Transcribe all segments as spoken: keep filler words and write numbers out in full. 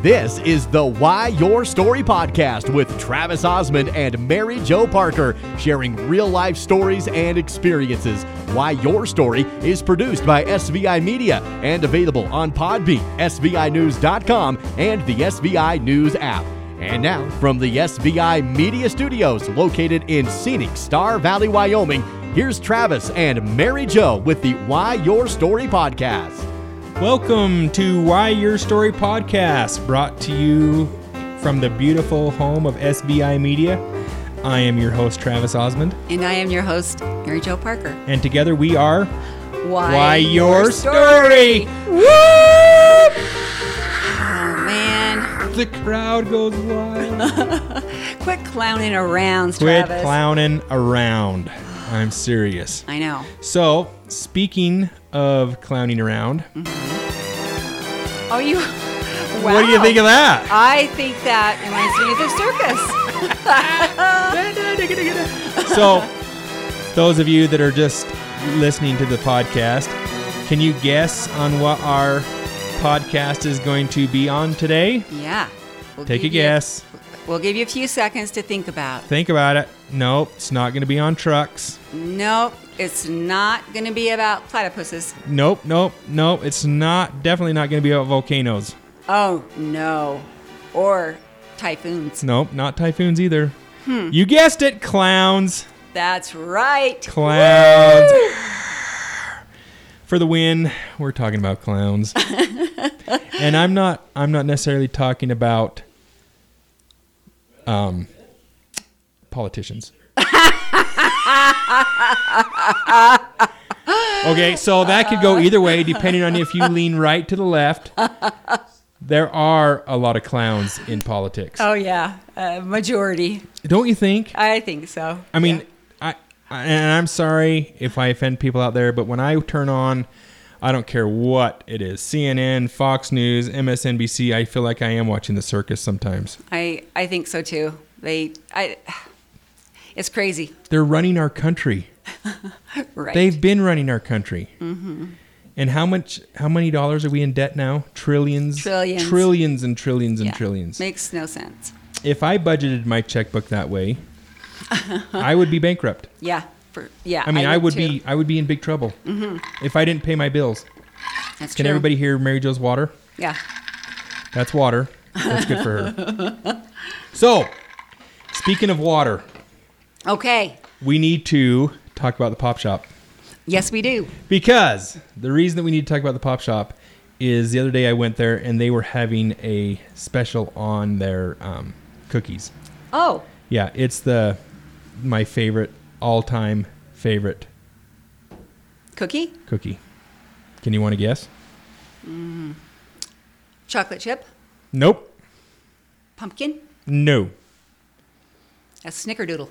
This is the Why Your Story podcast with Travis Osmond and Mary Jo Parker, sharing real-life stories and experiences. Why Your Story is produced by S V I Media and available on Podbean, S V I news dot com, and the S V I News app. And now, from the S V I Media Studios located in scenic Star Valley, Wyoming, here's Travis and Mary Jo with the Why Your Story podcast. Welcome to Why Your Story podcast, brought to you from the beautiful home of S V I Media. I am your host, Travis Osmond. And I am your host, Mary Jo Parker. And together we are Why, Why Your, Your Story. Story. Woo! Oh, man. The crowd goes wild. Quit clowning around, Quit Travis. clowning around. I'm serious. I know. So, speaking of clowning around. Mm-hmm. Oh, you... Wow. What do you think of that? I think that reminds me of the circus. So, those of you that are just listening to the podcast, can you guess on what our podcast is going to be on today? Yeah. We'll Take a give you- guess. We'll give you a few seconds to think about. Think about it. Nope, it's not going to be on trucks. Nope, it's not going to be about platypuses. Nope, nope, nope. It's not, definitely not going to be about volcanoes. Oh, no. Or typhoons. Nope, not typhoons either. Hmm. You guessed it, clowns. That's right. Clowns. Woo! For the win, we're talking about clowns. And I'm not I'm not necessarily talking about um politicians. Okay, so that could go either way depending on if you lean right to the left. There are a lot of clowns in politics. Oh, yeah. Uh, majority. Don't you think? I think so. I mean, Yeah. I, I and I'm sorry if I offend people out there, but when I turn on, I don't care what it is, C N N, Fox News, M S N B C, I feel like I am watching the circus sometimes. I, I think so, too. They, I, it's crazy. They're running our country. Right. They've been running our country. Mm-hmm. And how much? How many dollars are we in debt now? Trillions. Trillions. Trillions and trillions and Yeah. trillions. Makes no sense. If I budgeted my checkbook that way, I would be bankrupt. Yeah. For, yeah. I mean, I would, too. be. I would be in big trouble mm-hmm. if I didn't pay my bills. That's Can true. everybody hear Mary Jo's water? Yeah. That's water. That's good for her. So, speaking of water, Okay. we need to talk about the Pop Shop. Yes, we do. Because the reason that we need to talk about the Pop Shop is the other day I went there and they were having a special on their um, cookies. Oh. Yeah, it's the my favorite, all-time favorite Cookie? cookie. Can you want to guess? Mm. Chocolate chip? Nope. Pumpkin? No. A snickerdoodle.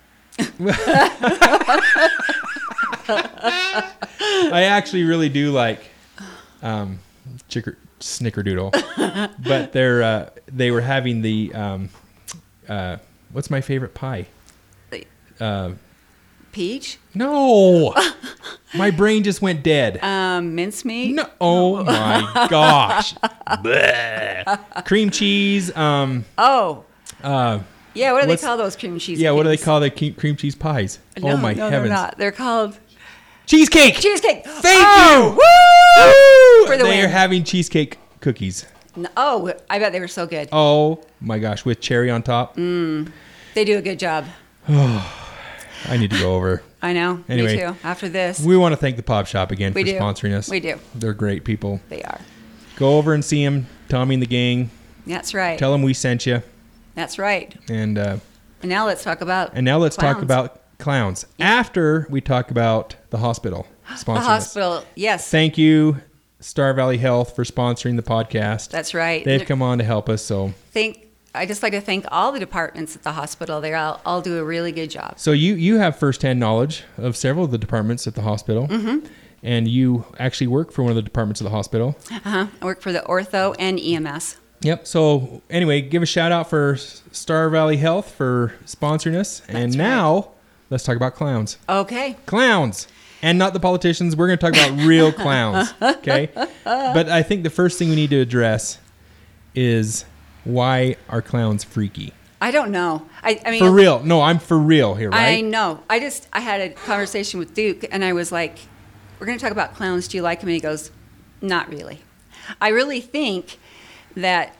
I actually really do like um, chicker, snickerdoodle, but they're uh, they were having the um, uh, what's my favorite pie? Uh, Peach? no, my brain just went dead. Um, mincemeat? No, oh my gosh, Bleh. Cream cheese. Um, Oh. uh, Yeah, what do they What's- call those cream cheese yeah, what do they things? call the ke- cream cheese pies? No, oh my no, heavens, they're not. They're called cheesecake. cheesecake. Thank oh, you. Woo! For the they win. are having cheesecake cookies. No, oh, I bet they were so good. Oh my gosh, with cherry on top. Mm, they do a good job. I need to go over. I know. Anyway, Me too. After this, We want to thank the Pop Shop again We for do. sponsoring us. we do. They're great people. They are. Go over and see them. Tommy and the gang. That's right. Tell them we sent you. That's right. And uh, And now let's talk about and now let's talk clowns. about clowns. After we talk about the hospital sponsoring the us. hospital. Yes, Thank you, Star Valley Health, for sponsoring the podcast. that's right. They've come on to help us. So, Thank. I just like to thank all the departments at the hospital. They all, all do a really good job. so you you have firsthand knowledge of several of the departments at the hospital, mm-hmm. and you actually work for one of the departments of the hospital. Uh-huh. I work for the ortho and E M S. Yep. So anyway, give a shout out for Star Valley Health for sponsoring us. And That's now let's talk about clowns. Okay. Clowns. And not the politicians. We're going to talk about real clowns. Okay. But I think the first thing we need to address is why are clowns freaky? I don't know. I, I mean, For real. No, I'm for real here, right? I know. I just I had a conversation with Duke, and I was like, "We're going to talk about clowns. Do you like them?" And he goes, "Not really." I really think that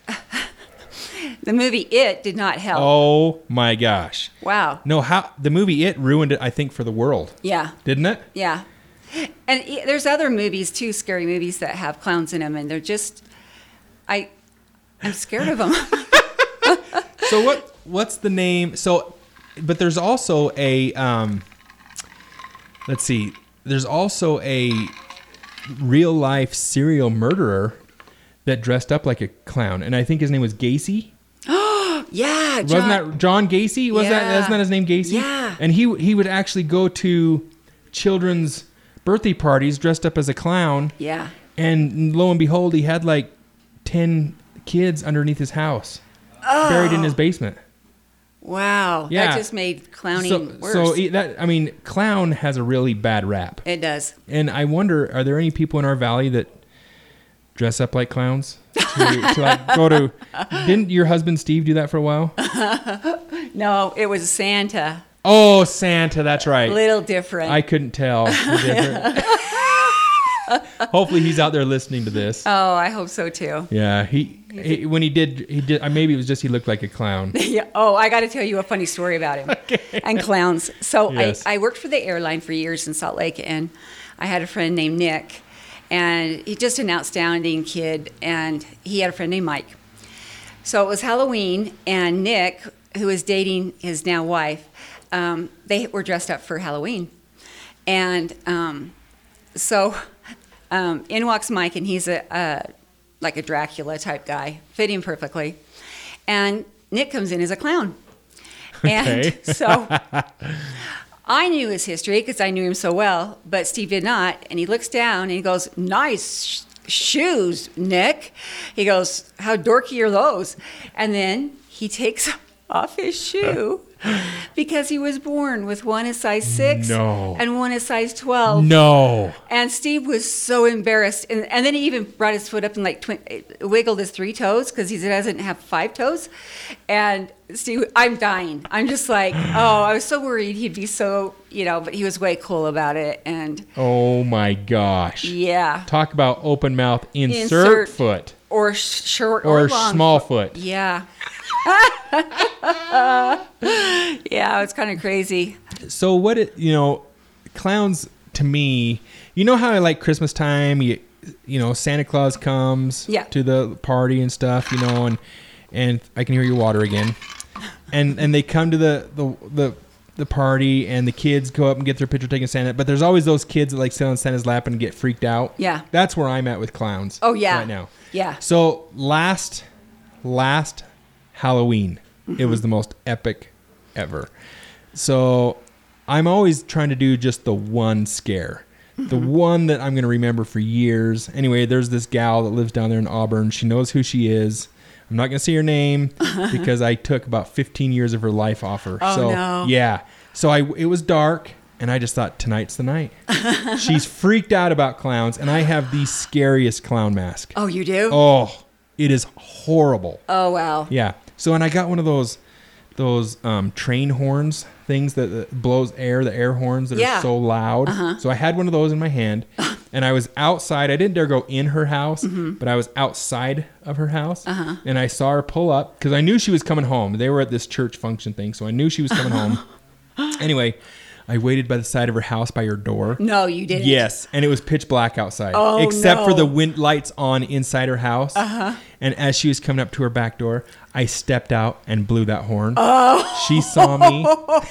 the movie It did not help. Oh my gosh. Wow. No, how the movie It ruined it, I think, for the world. Yeah. Didn't it? Yeah. And i- there's other movies too, scary movies that have clowns in them, and they're just, I, I'm scared of them. So what what's the name? So but there's also a um let's see. There's also a real life serial murderer that dressed up like a clown, and I think his name was Gacy. Yeah, John. Wasn't that John Gacy? Was that Yeah. isn't that his name, Gacy? Yeah. And he he would actually go to children's birthday parties dressed up as a clown, Yeah. and lo and behold, he had like ten kids underneath his house, buried in his basement. Wow. Yeah. That just made clowning So, worse. so e- that I mean, clown has a really bad rap, It does. and I wonder, are there any people in our valley that dress up like clowns to, to like go to? Didn't your husband Steve do that for a while? No, it was Santa. Oh, Santa, that's right. Little different. I couldn't tell the difference. Hopefully, he's out there listening to this. oh, I hope so too. Yeah, he, he when he did he did. uh, Maybe it was just he looked like a clown. Yeah. Oh, I got to tell you a funny story about him and clowns. So Yes. I, I worked for the airline for years in Salt Lake, and I had a friend named Nick, and he's just an outstanding kid, and he had a friend named Mike. So it was Halloween, and Nick, who was dating his now wife, um, they were dressed up for Halloween. And um, so um, in walks Mike, and he's a, a like a Dracula type guy, fit him perfectly. And Nick comes in as a clown. And Okay. so I knew his history because I knew him so well, but Steve did not. And he looks down and he goes, "Nice sh- shoes, Nick." He goes, "How dorky are those?" And then he takes off his shoe because he was born with one is size six No. and one is size twelve. No. And Steve was so embarrassed. And, and then he even brought his foot up and like twin, wiggled his three toes because he doesn't have five toes. And Steve, I'm dying. I'm just like, oh, I was so worried he'd be so, you know, but he was way cool about it. And Oh my gosh. yeah. Talk about open mouth insert, Insert. foot Or sh- short or, or long. small foot. Yeah. Yeah, it's kind of crazy. So what it you know, clowns to me, you know how I like Christmas time, you you know, Santa Claus comes Yeah. to the party and stuff, you know, and and I can hear your water again. And and they come to the the the the party, and the kids go up and get their picture taken Santa, but there's always those kids that like sit on Santa's lap and get freaked out. Yeah. That's where I'm at with clowns. Oh, yeah. Right now. Yeah. So last last Halloween, it was the most epic ever. So I'm always trying to do just the one scare. The one that I'm going to remember for years. Anyway, there's this gal that lives down there in Auburn. She knows who she is. I'm not going to say her name because I took about fifteen years of her life off her. Oh, so, no. yeah. So I it was dark, and I just thought, tonight's the night. She's freaked out about clowns, and I have the scariest clown mask. Oh, you do? Oh, it is horrible. Oh, wow. Yeah. So, and I got one of those those um, train horns things that, that blows air, the air horns that Yeah. are so loud. Uh-huh. So I had one of those in my hand, and I was outside. I didn't dare go in her house, Mm-hmm. but I was outside of her house, Uh-huh. and I saw her pull up because I knew she was coming home. They were at this church function thing, so I knew she was coming home. Anyway, I waited by the side of her house by her door. No, you didn't. Yes, and it was pitch black outside, Oh, except for no. the wind lights on inside her house. Uh-huh. And as she was coming up to her back door, I stepped out and blew that horn. Oh. She saw me.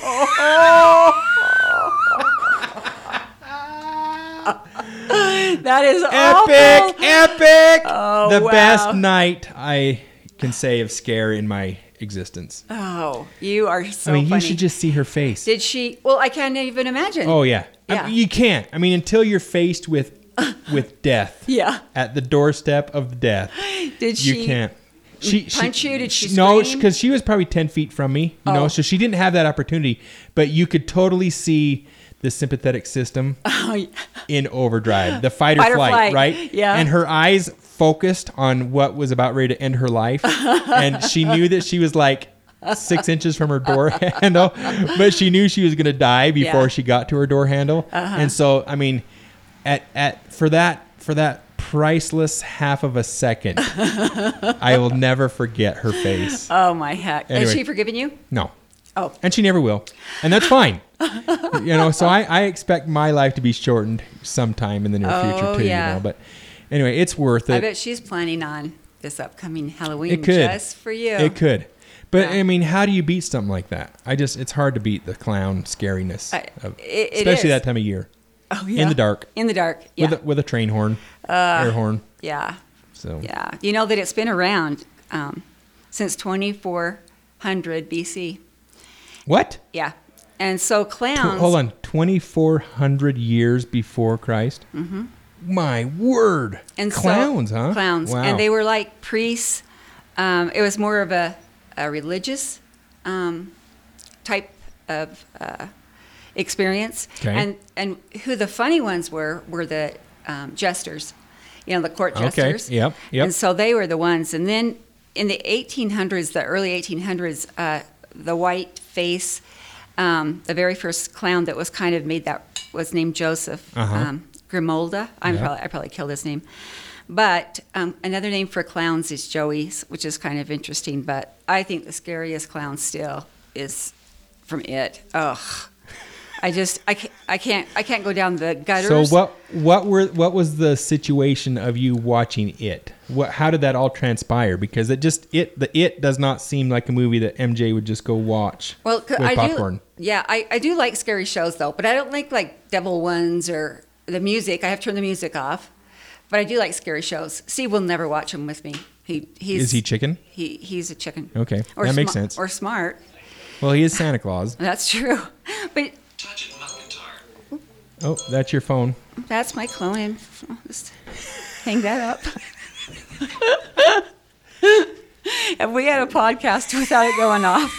That is Epic, awful. epic. Oh, the wow. best night I can say of scare in my existence. Oh, you are so I mean, funny. you should just see her face. Did she? Well, I can't even imagine. Oh yeah. Yeah. I mean, you can't. I mean, until you're faced with with death. Yeah. At the doorstep of death. Did she? You can't. She punch you? Did she No, scream? because she was probably ten feet from me. You know, Oh. so she didn't have that opportunity. But you could totally see the sympathetic system Oh, yeah. in overdrive, the fight or Fight or flight, flight, right? yeah. And her eyes focused on what was about ready to end her life. And she knew that she was like six inches from her door handle, but she knew she was going to die before Yeah. she got to her door handle. Uh-huh. And so, I mean, at, at, for that, for that priceless half of a second, I will never forget her face. Oh, my heck. Anyway. Has she forgiven you? No. Oh. And she never will. And that's fine. You know, so I, I expect my life to be shortened sometime in the near Oh, future too, yeah. you know. But anyway, it's worth it. I bet she's planning on this upcoming Halloween It could. just for you. It could. But Yeah. I mean, how do you beat something like that? I just it's hard to beat the clown scariness I- of, it- it especially is. that time of year. Oh, yeah. In the dark. In the dark. Yeah. With a, with a train horn, air horn. yeah. So Yeah. You know that it's been around um, since twenty-four hundred B C. What? Yeah. And so Tw- clowns. hold on, twenty-four hundred years before Christ. Mm-hmm. My word! And so- clowns, huh? Clowns. Wow. And they were like priests. Um, it was more of a, a religious um, type of uh, experience. Okay. And and who the funny ones were were the um, jesters, you know, the court Okay. jesters. Yep, yep. And so they were the ones. And then in the eighteen hundreds, the early eighteen hundreds, uh, the white face, um, the very first clown that was kind of made that was named Joseph Uh-huh. um, Grimolda. I'm Yeah. probably I probably killed his name. But um, another name for clowns is Joey's, which is kind of interesting. But I think the scariest clown still is from It. Ugh, I just I can't I can't I can't go down the So gutters. what what were what was the situation of you watching it? What how did that all transpire? Because it just it the it does not seem like a movie that M J would just go watch Well, 'cause with I popcorn. do. Yeah, I, I do like scary shows though, but I don't like like devil ones or the music. I have to turn the music off. But I do like scary shows. Steve will never watch them with me. He he's Is he chicken? He he's a chicken. Okay, that makes sma- sense. Or smart. Well, he is Santa Claus. That's true. But Touch it, not guitar. Oh, that's your phone. that's my clone. I'll just hang that up. If we had a podcast without it going off.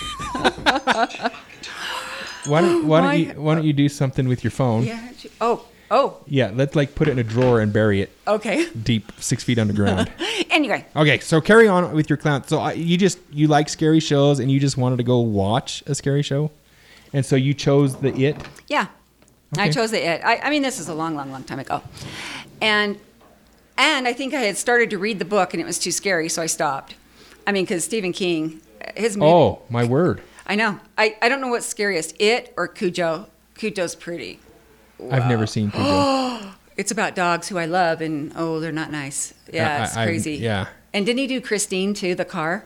Why don't why My- don't you why don't you do something with your phone? Yeah. Oh, oh, Yeah, let's like put it in a drawer and bury it okay. deep, six feet underground. Anyway, Okay, so carry on with your clown. So I, you just you like scary shows, and you just wanted to go watch a scary show, and so you chose the It. yeah. I Okay. chose the It. I, I mean, this is a long, long, long time ago. And and I think I had started to read the book, and it was too scary, so I stopped. I mean, because Stephen King, his movie. Oh my word! I know. I, I don't know what's scariest, It or Cujo. Cujo's pretty. I've never seen Cujo. It's about dogs who I love, and oh, they're not nice. Yeah, I- it's I- crazy. yeah. And didn't he do Christine too, the car?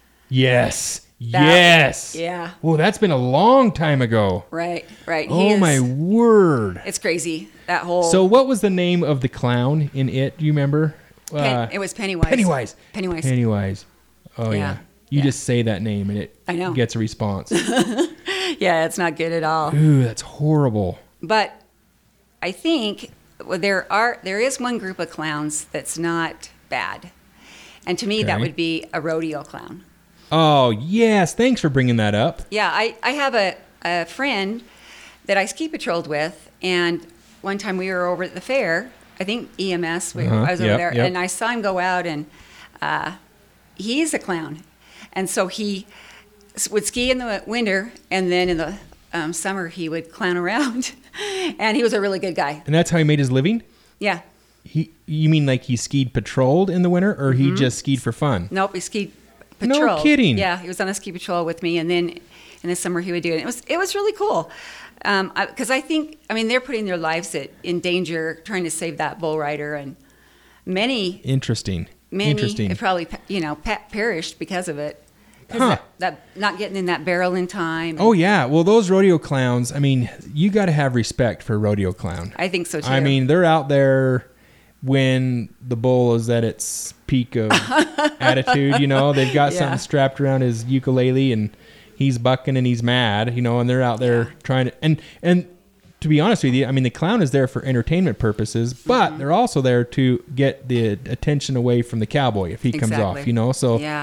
Yes, That- yes. yeah. Well, that's been a long time ago. Right, right. He Oh is- my word! It's crazy. That whole. So, what was the name of the clown in It? Do you remember? Pen- Uh, it was Pennywise. Pennywise. Pennywise. Pennywise. Oh yeah. Yeah. You Yeah. just say that name and it I know. gets a response. Yeah, it's not good at all. Ooh, that's horrible. But I think well, there are there is one group of clowns that's not bad, and to me that Okay. would be a rodeo clown. Oh yes, thanks for bringing that up. Yeah, I, I have a, a friend that I ski patrolled with, and one time we were over at the fair. I think E M S. We, Uh-huh, I was over yep, there, yep. and I saw him go out, and uh, he's a clown, and so he s- would ski in the winter, and then in the um, summer he would clown around, and he was a really good guy. And that's how he made his living? Yeah. He you mean like he skied patrolled in the winter or he just skied for fun? Nope, he skied No patrol. kidding. Yeah, he was on a ski patrol with me, and then in the summer he would do it. It was it was really cool, because I think I mean they're putting their lives at, in danger trying to save that bull rider, and many Interesting. many Interesting. have probably you know pe- perished because of it. 'Cause Huh. that, that not getting in that barrel in time. Oh yeah. Well, those rodeo clowns, I mean, you got to have respect for a rodeo clown. I think so too. I mean, they're out there when the bull is at its peak of attitude, you know. They've got Yeah. something strapped around his ukulele and he's bucking and he's mad, you know, and they're out there trying to and and to be honest with you, I mean, the clown is there for entertainment purposes, but Mm-hmm. they're also there to get the attention away from the cowboy if he comes Exactly. off, you know. So yeah,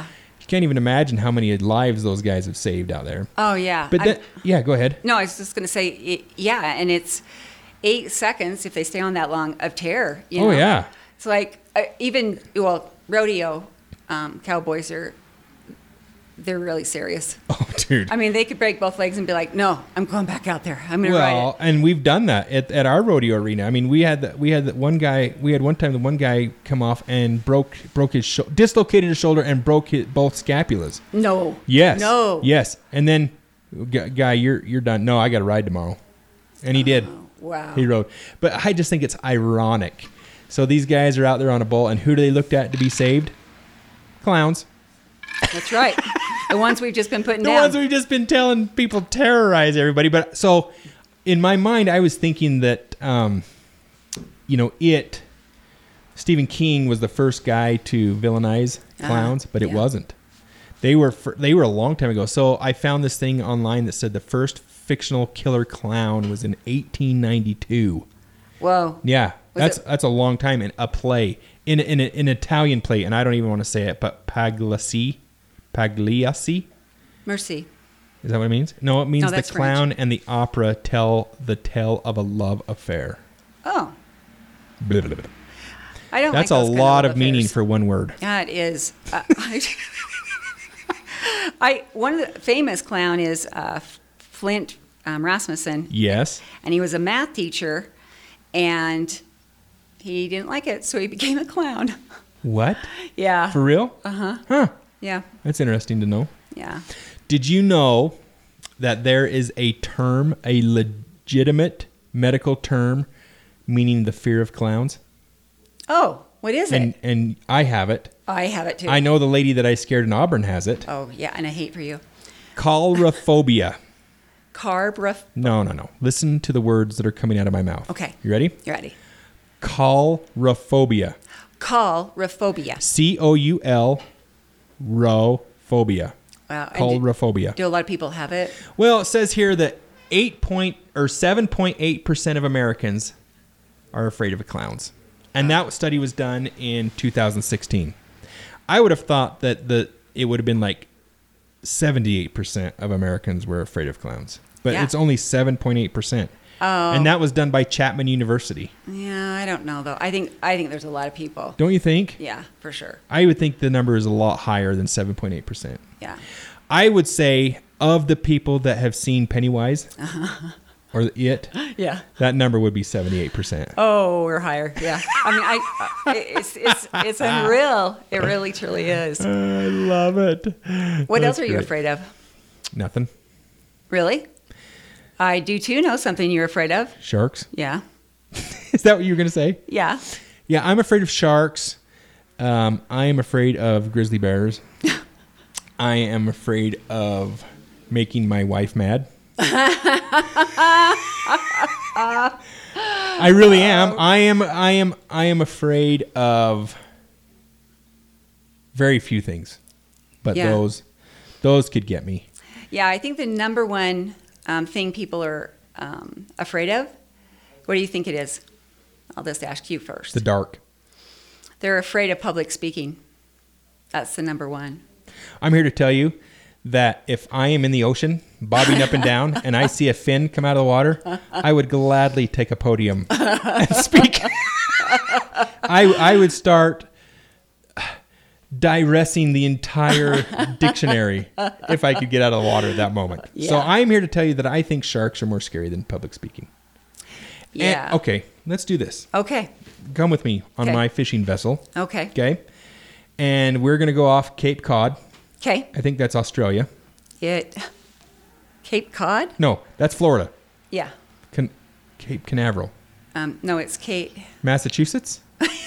can't even imagine how many lives those guys have saved out there. Oh yeah. But I'm- then, yeah, go ahead. no, I was just going to say, it, yeah, and it's eight seconds if they stay on that long of terror. You Oh, know? yeah. It's like uh, even well, rodeo um, cowboys are they're really serious. Oh, dude. I mean, they could break both legs and be like, "No, I'm going back out there. I'm going to ride Well, it." and we've done that at, at our rodeo arena. I mean, we had the, we had the one guy. We had one time the one guy come off and broke broke his sho- dislocated his shoulder and broke his, both scapulas. No. Yes. No. Yes. And then, gu- guy, you're you're done. No, I got to ride tomorrow, and he did. Wow. He rode. But I just think it's ironic. So these guys are out there on a bull, and who do they look at to be saved? Clowns. That's right. The ones we've just been putting The down. ones we've just been telling people terrorize everybody. But so in my mind, I was thinking that, um, you know, it, Stephen King was the first guy to villainize clowns, Uh-huh. but it Yeah. wasn't. They were fir- they were a long time ago. So I found this thing online that said the first fictional killer clown was in eighteen ninety-two. Whoa. Yeah, Was that's it- that's a long time in a play in in a, in an Italian play, and I don't even want to say it, but Pagliacci, Pagliacci. Mercy. Is that what it means? No, it means No, the that's clown and the opera tell the tale of a love affair. Oh, Blah, blah, blah. I don't. That's like a those kind lot of love meaning affairs. for one word. Yeah, it is. Uh, I, I one of the famous clown is uh, Flint um, Rasmussen, Yes. and he was a math teacher, and he didn't like it, so he became a clown. What? Yeah. For real? Uh huh. Huh. Yeah. That's interesting to know. Yeah. Did you know that there is a term, a legitimate medical term, meaning the fear of clowns? Oh, what is And it? and I have it. I have it too. I know the lady that I scared in Auburn has it. Oh yeah, and I hate for you. Calrophobia. Carb rough. No, no, no. Listen to the words that are coming out of my mouth. Okay. You ready? You ready? Calrophobia. Calrophobia. C O U L rophobia. Wow. and do, Calrophobia. do a lot of people have it? Well, it says here that eight point or seven point eight percent of Americans are afraid of clowns. And that study was done in two thousand sixteen. I would have thought that the it would have been like seventy-eight percent of Americans were afraid of clowns. But Yeah. it's only seven point eight percent. Oh. And that was done by Chapman University. Yeah, I don't know though. I think I think there's a lot of people. Don't you think? Yeah, for sure. I would think the number is a lot higher than seven point eight percent. Yeah. I would say of the people that have seen Pennywise or It, Yeah. that number would be seventy-eight percent. Oh, we're higher. Yeah. I mean, I it's it's it's unreal. It really truly is. I love it. What That's else are you great. afraid of? Nothing. Really? I do too know something you're afraid of. Sharks. Yeah. Is that what you were going to say? Yeah. Yeah, I'm afraid of sharks. Um, I am afraid of grizzly bears. I am afraid of making my wife mad. I really am. I am. I am. I am afraid of very few things, but Yeah. those, those could get me. Yeah, I think the number one um, thing people are um, afraid of, what do you think it is? I'll just ask you first. The dark. They're afraid of public speaking. That's the number one. I'm here to tell you that if I am in the ocean, bobbing up and down, and I see a fin come out of the water, I would gladly take a podium and speak. I I would start digressing the entire dictionary if I could get out of the water at that moment. So Yeah. I'm here to tell you that I think sharks are more scary than public speaking. And- Yeah. okay, let's do this. Okay. Come with me on Okay. my fishing vessel. Okay. Okay. And we're going to go off Cape Cod. Okay. I think that's Australia. It. Cape Cod? No, that's Florida. Yeah. Can, Cape Canaveral. Um, no, it's Kate. Massachusetts?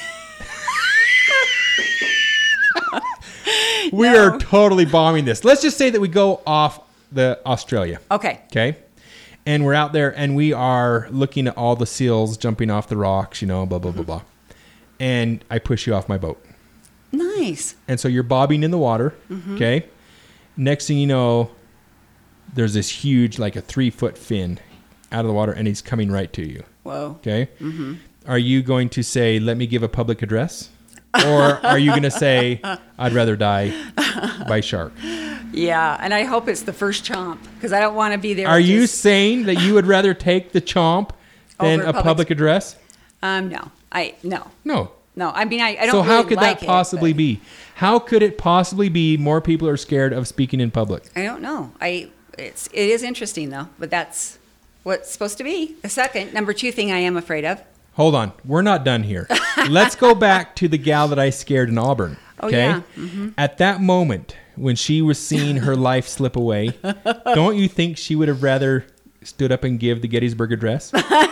We No. are totally bombing this. Let's just say that we go off the Australia. Okay. Okay. And we're out there and we are looking at all the seals jumping off the rocks, you know, blah, blah, blah, blah. And I push you off my boat. Nice. And so you're bobbing in the water. Okay. Next thing you know, there's this huge, like a three foot fin out of the water and he's coming right to you. Whoa. Okay. Are you going to say, let me give a public address? Or are you going to say, I'd rather die by shark? Yeah, and I hope it's the first chomp because I don't want to be there. Are you just- saying that you would rather take the chomp than Over a public- public address? Um, no, I no, No. no. I mean, I, I don't. So how really could like that possibly it, be? How could it possibly be more people are scared of speaking in public? but I don't know. I it's it is interesting though, but that's what's supposed to be. The second, number two thing I am afraid of. Hold on. We're not done here. Let's go back to the gal that I scared in Auburn. Oh, Okay. yeah. Mm-hmm. At that moment, when she was seeing her life slip away, don't you think she would have rather stood up and give the Gettysburg Address?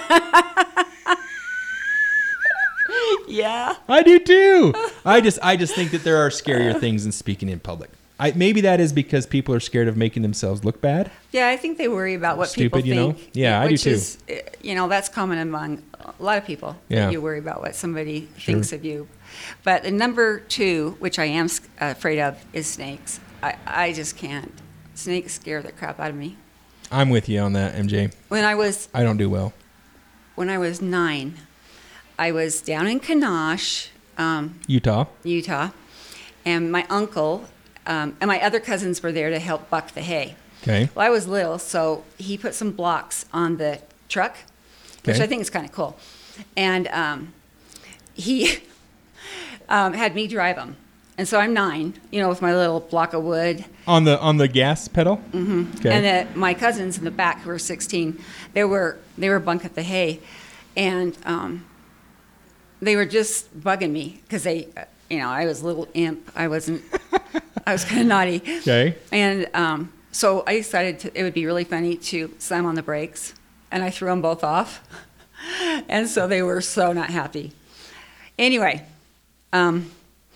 Yeah. I do too. I just I just think that there are scarier things than speaking in public. I, maybe that is because people are scared of making themselves look bad. Yeah, I think they worry about what Stupid, people you know? think. Yeah, I do which too. Is, eh, you know, that's common among a lot of people. Yeah. That you worry about what somebody Sure. thinks of you. But the number two, which I am s- afraid of, is snakes. I, I just can't. Snakes scare the crap out of me. I'm with you on that, M J. When I was I don't do well. when I was nine, I was down in Kanosh, um, Utah. Utah, and my uncle um, and my other cousins were there to help buck the hay. Okay. Well, I was little, so he put some blocks on the truck, which Okay. I think is kind of cool. And um, he um, had me drive them. And so I'm nine, you know, with my little block of wood. On the on the gas pedal? Mm-hmm. Okay. And the, my cousins in the back, who were sixteen, they were they were bunking the hay, and um, they were just bugging me because they, uh, you know, I was a little imp. I wasn't. I was kind of naughty. Okay. And um, so I decided to, it would be really funny to slam on the brakes, and I threw them both off, and so they were so not happy. Anyway, um,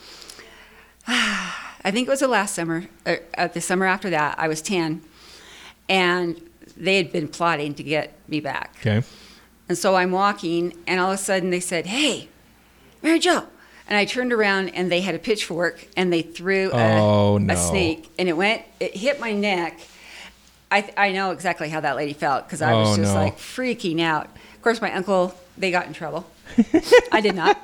I think it was the last summer, uh, uh, the summer after that, I was ten, and they had been plotting to get me back. Okay. And so I'm walking, and all of a sudden they said, "Hey, Mary Jo." And I turned around, and they had a pitchfork, and they threw a, Oh, no. a snake, and it went, it hit my neck. I, I know exactly how that lady felt, because I was Oh, just no. like freaking out. Of course, my uncle, they got in trouble. I did not.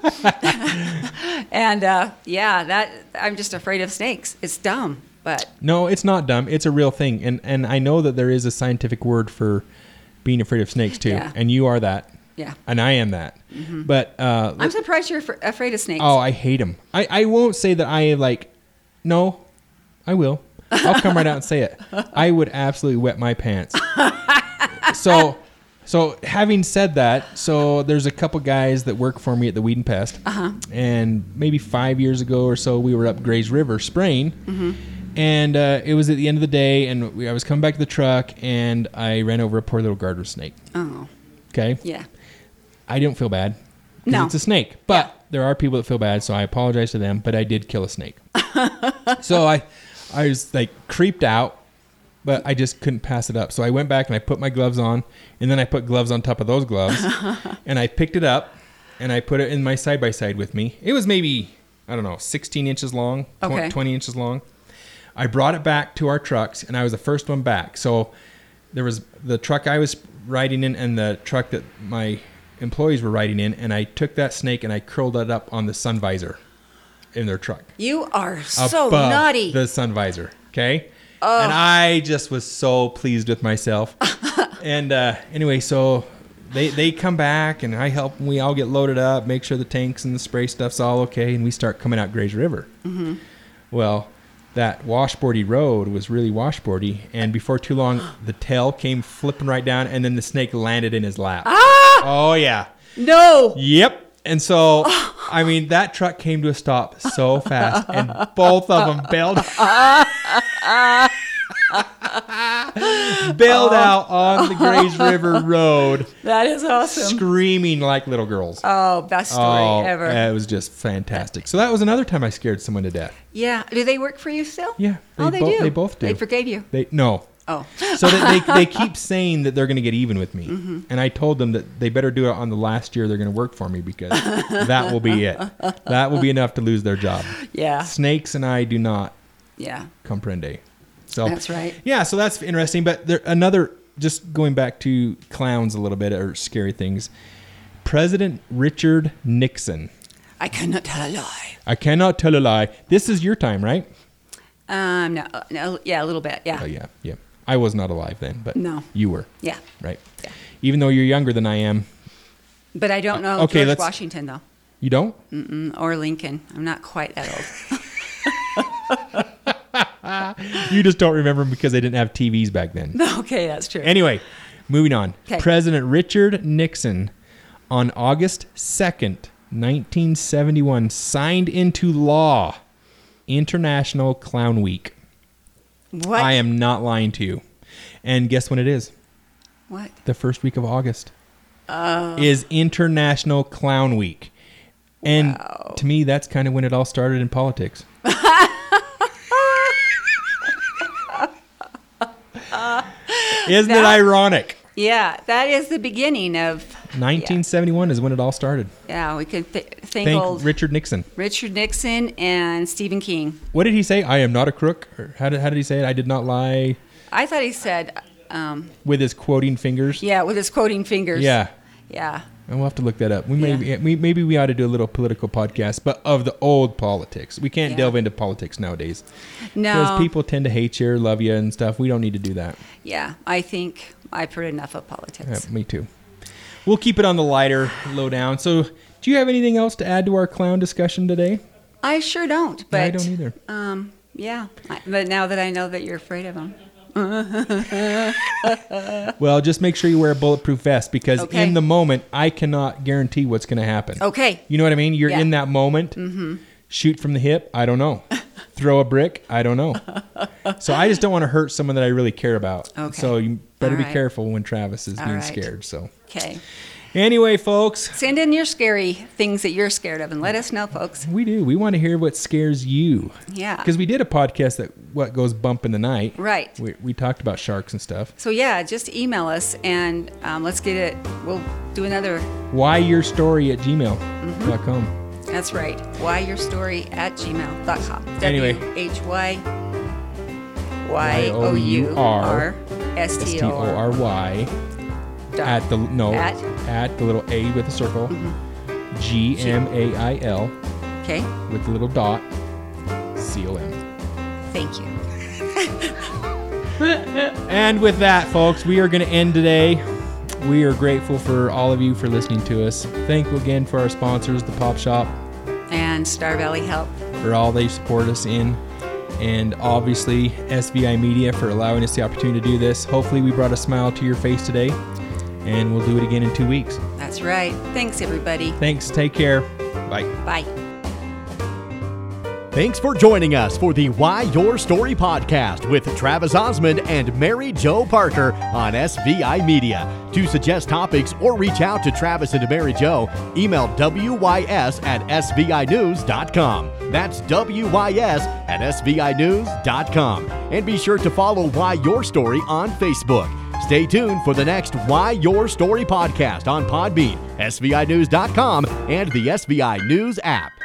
And uh, yeah, that I'm just afraid of snakes. It's dumb, but No, it's not dumb. It's a real thing. And and I know that there is a scientific word for being afraid of snakes too. Yeah. And you are that. yeah. And I am that. But uh I'm surprised you're af- afraid of snakes. oh, I hate them. I, I won't say that I like no. I will. I'll come right out and say it. I would absolutely wet my pants. So so having said that, so there's a couple guys that work for me at the Weed and Pest. Uh-huh. And maybe five years ago or so, we were up Grays River spraying. Mm-hmm. And uh, it was at the end of the day, and we, I was coming back to the truck, and I ran over a poor little garter snake. Oh, Okay? yeah. I don't feel bad. 'cause No. It's a snake. But Yeah. there are people that feel bad, so I apologize to them, but I did kill a snake. So I, I was like creeped out, but I just couldn't pass it up. So I went back and I put my gloves on, and then I put gloves on top of those gloves, and I picked it up, and I put it in my side-by-side with me. It was maybe, I don't know, sixteen inches long, tw- Okay. twenty inches long. I brought it back to our trucks, and I was the first one back. So there was the truck I was riding in and the truck that my employees were riding in, and I took that snake and I curled it up on the sun visor in their truck. You are so Above naughty. the sun visor, okay? And I just was so pleased with myself. And uh, anyway, so they they come back, and I help them. We all get loaded up, make sure the tanks and the spray stuff's all okay, and we start coming out Grays River. Mm-hmm. Well, that washboardy road was really washboardy, and before too long, the tail came flipping right down, and then the snake landed in his lap. Ah! Oh, yeah. No. Yep. And so, I mean, that truck came to a stop so fast, and both of them bailed, bailed out on the Grays River Road, That is awesome. screaming like little girls. Oh, best story Oh, ever. it was just fantastic. So that was another time I scared someone to death. Yeah. Do they work for you still? Yeah, oh, they they bo- do. they both do. They forgave you. They no. Oh. So that they they keep saying that they're going to get even with me, Mm-hmm. and I told them that they better do it on the last year they're going to work for me, because that will be it. That will be enough to lose their job. Yeah. Snakes and I do not Yeah. comprende. So That's right. Yeah, so that's interesting. But there another, just going back to clowns a little bit, or scary things. President Richard Nixon. I cannot tell a lie. I cannot tell a lie. This is your time, right? Um, no, no, yeah, a little bit, yeah. Oh, yeah, yeah. I was not alive then, but No. you were. Yeah. Right. Yeah. Even though you're younger than I am. But I don't know Uh, okay, George let's- Washington, though. You don't? Mm, or Lincoln. I'm not quite that old. You just don't remember them because they didn't have T Vs back then. Okay, that's true. Anyway, moving on. 'Kay. President Richard Nixon on August second, nineteen seventy-one, signed into law International Clown Week. What? I am not lying to you. And guess when it is? What? The first week of August Oh. is International Clown Week. And Wow. to me, that's kind of when it all started in politics. Isn't it That- ironic? Yeah, that is the beginning of. nineteen seventy-one is when it all started. Yeah, we could th- thank, Thank old Richard Nixon. Richard Nixon and Stephen King. What did he say? I am not a crook. Or how did how did he say it? I did not lie I thought he said, um, with his quoting fingers. yeah, with his quoting fingers. Yeah. Yeah. And we'll have to look that up. We maybe Yeah. we, maybe we ought to do a little political podcast, but of the old politics. We can't Yeah. delve into politics nowadays No. because people tend to hate you or love you and stuff. We don't need to do that. Yeah, I think I've heard enough of Yeah, politics. me too. We'll keep it on the lighter, low down. So, do you have anything else to add to our clown discussion today? I sure don't, but I don't either. Um, yeah, I, but now that I know that you're afraid of them. Well, just make sure you wear a bulletproof vest because Okay. in the moment, I cannot guarantee what's going to happen. Okay. You know what I mean? You're Yeah. in that moment. Mm-hmm. Shoot from the hip. I don't know. Throw a brick. I don't know. So I just don't want to hurt someone that I really care about. Okay. So you better All be right. careful when Travis is All being right. scared. So Okay. anyway, folks, Send in your scary things that you're scared of and let us know, folks. we do. We want to hear what scares you. Yeah. Because we did a podcast that what goes bump in the night. Right. We, we talked about sharks and stuff. So, yeah, just email us and um, let's get it. We'll do another. Why your story at gmail dot com. That's right. Why your story at gmail dot com. Anyway. W H Y Y O U R S S T T O O R Y dot- at the no At? at the little A with a circle. G M A I L Okay. with the little dot. C O M. Thank you. And with that, folks, we are going to end today. We are grateful for all of you for listening to us. Thank you again for our sponsors, the Pop Shop, And Star Valley Help. for all they support us in. And obviously, S V I Media for allowing us the opportunity to do this. Hopefully, we brought a smile to your face today. And we'll do it again in two weeks. That's right. Thanks, everybody. Thanks. Take care. Bye. Bye. Thanks for joining us for the Why Your Story podcast with Travis Osmond and Mary Jo Parker on S V I Media. To suggest topics or reach out to Travis and Mary Jo, email W Y S at S V I news dot com. That's W Y S at S V I news dot com. And be sure to follow Why Your Story on Facebook. Stay tuned for the next Why Your Story podcast on Podbean, S V I news dot com, and the S V I News app.